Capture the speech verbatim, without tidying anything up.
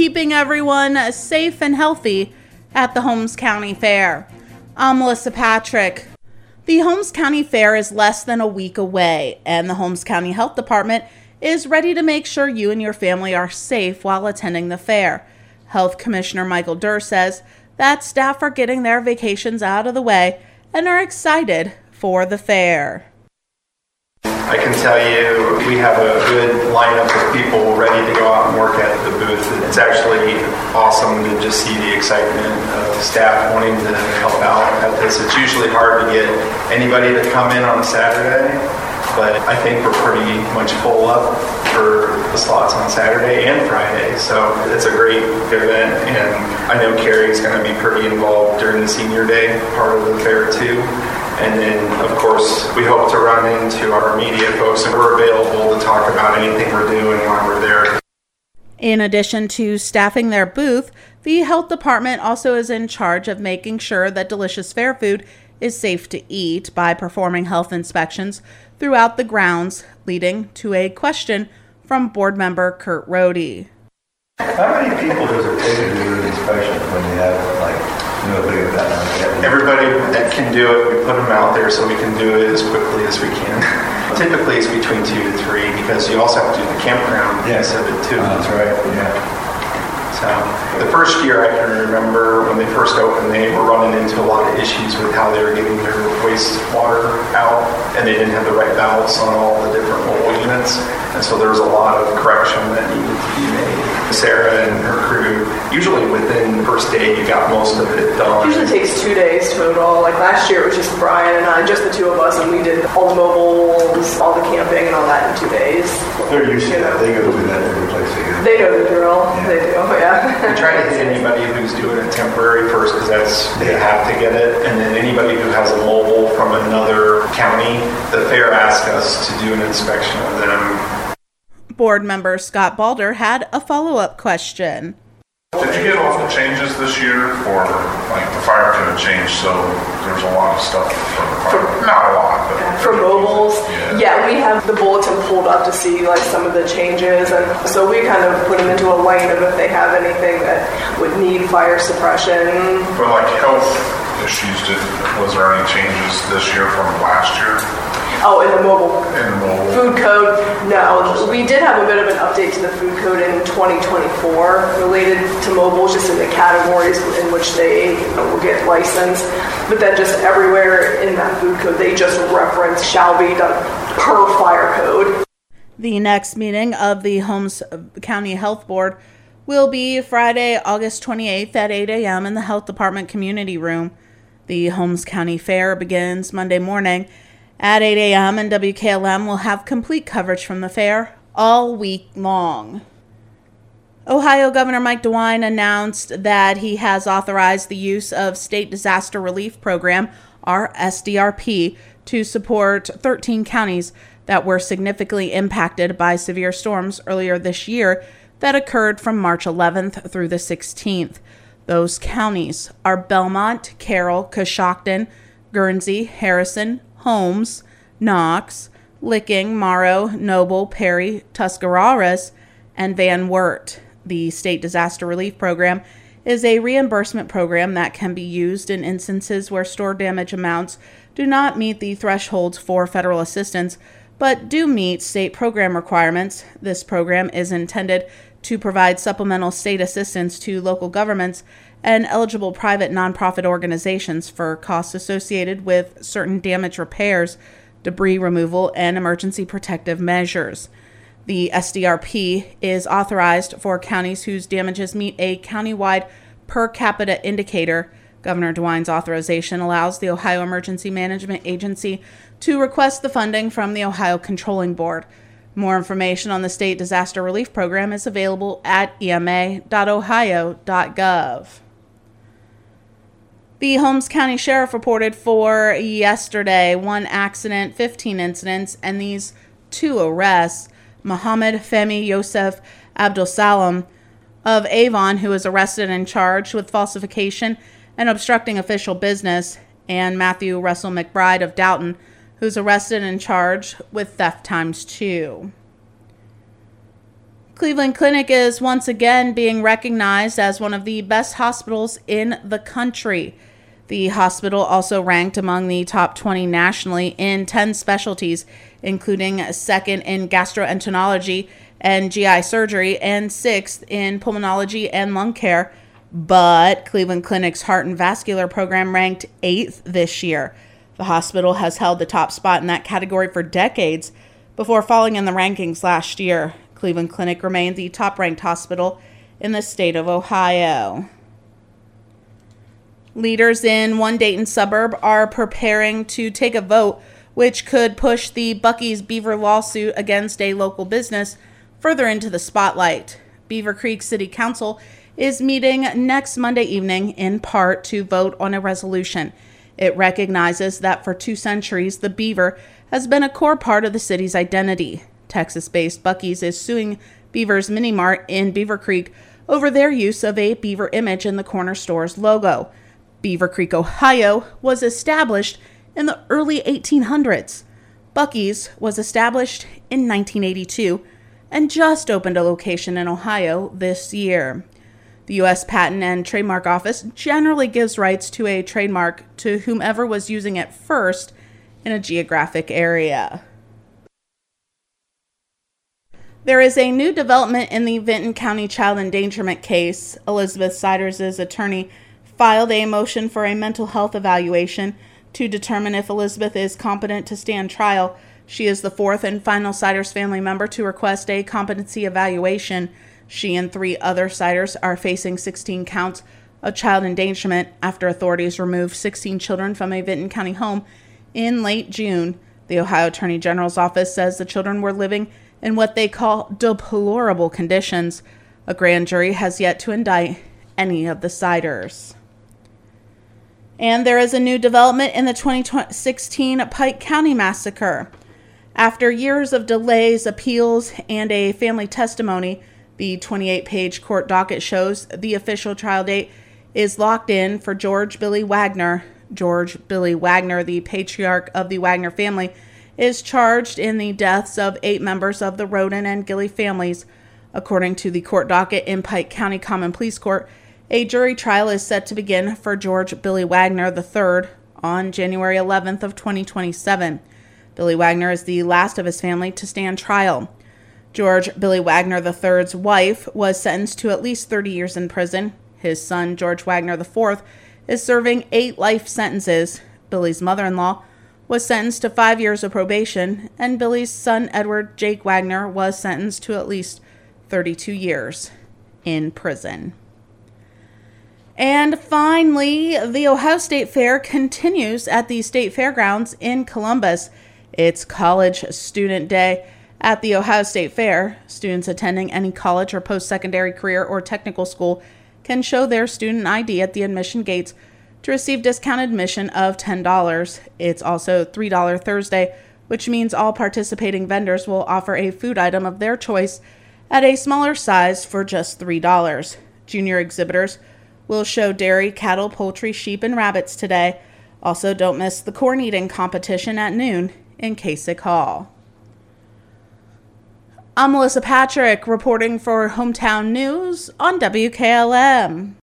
keeping everyone safe and healthy at the Holmes County Fair. I'm Melissa Patrick. The Holmes County Fair is less than a week away, and the Holmes County Health Department is ready to make sure you and your family are safe while attending the fair. Health Commissioner Michael Durr says that staff are getting their vacations out of the way and are excited for the fair. I can tell you we have a good lineup of people ready to go out and work at the booth. It's actually awesome to just see the excitement of staff wanting to help out at this. It's usually hard to get anybody to come in on a Saturday, but I think we're pretty much full up for the slots on Saturday and Friday. So it's a great event, and I know Carrie's going to be pretty involved during the senior day part of the fair too. And then, of course, we hope to run into our media folks, and we're available to talk about anything we're doing while we're there. In addition to staffing their booth, the health department also is in charge of making sure that delicious fair food is safe to eat by performing health inspections throughout the grounds, leading to a question from board member Kurt Rohde. How many people does it take to do an inspection when you have, like, you know, big event like that? Everybody that can do it, we put them out there so we can do it as quickly as we can. Typically, it's between two to three because you also have to do the campground piece of it too. Oh, that's right. Yeah. So the first year, I can remember when they first opened, they were running into a lot of issues with how they were getting their wastewater out, and they didn't have the right valves on all the different mobile units, and so there was a lot of correction that needed to be made. Sarah and her crew, usually within the first day, you got most of it done. It usually takes two days total. Like last year, it was just Brian and I, just the two of us, and we did all the mobiles, all the camping, and all that in two days. They're used to that. They go through that every place they go. They know the drill. Yeah. They do, yeah. We try to hit anybody who's doing it temporary first because that's they have to get it, and then anybody who has a mobile from another county, the fair asks us to do an inspection of them. Board member Scott Balder had a follow-up question. Did you get all the changes this year for, like, the fire code change? So there's a lot of stuff for the fire code. Not a lot, but for mobiles. Yeah. yeah, we have the bulletin pulled up to see like some of the changes, and so we kind of put them into a lane of if they have anything that would need fire suppression. For like health issues, did, was there any changes this year from last year? Oh, in the mobile. In the mobile. Food code, no. We did have a bit of an update to the food code in twenty twenty-four related to mobiles, just in the categories in which they you know, will get licensed. But then just everywhere in that food code, they just reference shall be done per fire code. The next meeting of the Holmes County Health Board will be Friday, August twenty-eighth at eight a.m. in the Health Department Community Room. The Holmes County Fair begins Monday morning at eight a.m. and W K L M will have complete coverage from the fair all week long. Ohio Governor Mike DeWine announced that he has authorized the use of State Disaster Relief Program, or S D R P, to support thirteen counties that were significantly impacted by severe storms earlier this year that occurred from March eleventh through the sixteenth. Those counties are Belmont, Carroll, Coshocton, Guernsey, Harrison, Holmes, Knox, Licking, Morrow, Noble, Perry, Tuscarawas, and Van Wert. The State Disaster Relief Program is a reimbursement program that can be used in instances where store damage amounts do not meet the thresholds for federal assistance, but do meet state program requirements. This program is intended to provide supplemental state assistance to local governments and eligible private nonprofit organizations for costs associated with certain damage repairs, debris removal, and emergency protective measures. The S D R P is authorized for counties whose damages meet a countywide per capita indicator. Governor DeWine's authorization allows the Ohio Emergency Management Agency to request the funding from the Ohio Controlling Board. More information on the State Disaster Relief Program is available at e m a dot ohio dot gov. The Holmes County Sheriff reported for yesterday one accident, fifteen incidents, and these two arrests. Mohammed Femi Yosef Abdulsalam of Avon, who was arrested and charged with falsification and obstructing official business, and Matthew Russell McBride of Downton, who's arrested and charged with theft times two. Cleveland Clinic is once again being recognized as one of the best hospitals in the country. The hospital also ranked among the top twenty nationally in ten specialties, including second in gastroenterology and G I surgery and sixth in pulmonology and lung care. But Cleveland Clinic's heart and vascular program ranked eighth this year. The hospital has held the top spot in that category for decades before falling in the rankings last year. Cleveland Clinic remained the top-ranked hospital in the state of Ohio. Leaders in one Dayton suburb are preparing to take a vote which could push the Buc-ee's Beaver lawsuit against a local business further into the spotlight. Beaver Creek City Council is meeting next Monday evening in part to vote on a resolution. It recognizes that for two centuries, the beaver has been a core part of the city's identity. Texas-based Buc-ee's is suing Beaver's Mini Mart in Beaver Creek over their use of a beaver image in the corner store's logo. Beaver Creek, Ohio, was established in the early eighteen hundreds. Buc-ee's was established in nineteen eighty-two and just opened a location in Ohio this year. The U S Patent and Trademark Office generally gives rights to a trademark to whomever was using it first in a geographic area. There is a new development in the Vinton County child endangerment case. Elizabeth Siders' attorney filed a motion for a mental health evaluation to determine if Elizabeth is competent to stand trial. She is the fourth and final Siders family member to request a competency evaluation. She and three other Siders are facing sixteen counts of child endangerment after authorities removed sixteen children from a Vinton County home in late June. The Ohio Attorney General's office says the children were living in what they call deplorable conditions. A grand jury has yet to indict any of the Siders. And there is a new development in the twenty sixteen Pike County massacre. After years of delays, appeals, and a family testimony, the twenty-eight page court docket shows the official trial date is locked in for George Billy Wagner. George Billy Wagner, the patriarch of the Wagner family, is charged in the deaths of eight members of the Roden and Gilly families. According to the court docket in Pike County Common Pleas Court, a jury trial is set to begin for George Billy Wagner the third on January eleventh of twenty twenty-seven. Billy Wagner is the last of his family to stand trial. George Billy Wagner the third's wife was sentenced to at least thirty years in prison. His son, George Wagner the fourth, is serving eight life sentences. Billy's mother-in-law was sentenced to five years of probation, and Billy's son, Edward Jake Wagner, was sentenced to at least thirty-two years in prison. And finally, the Ohio State Fair continues at the State Fairgrounds in Columbus. It's College Student Day at the Ohio State Fair. Students attending any college or post-secondary career or technical school can show their student I D at the admission gates to receive discounted admission of ten dollars. It's also three dollars Thursday, which means all participating vendors will offer a food item of their choice at a smaller size for just three dollars. Junior exhibitors will show dairy, cattle, poultry, sheep, and rabbits today. Also, don't miss the corn eating competition at noon in Kasich Hall. I'm Melissa Patrick reporting for Hometown News on W K L M.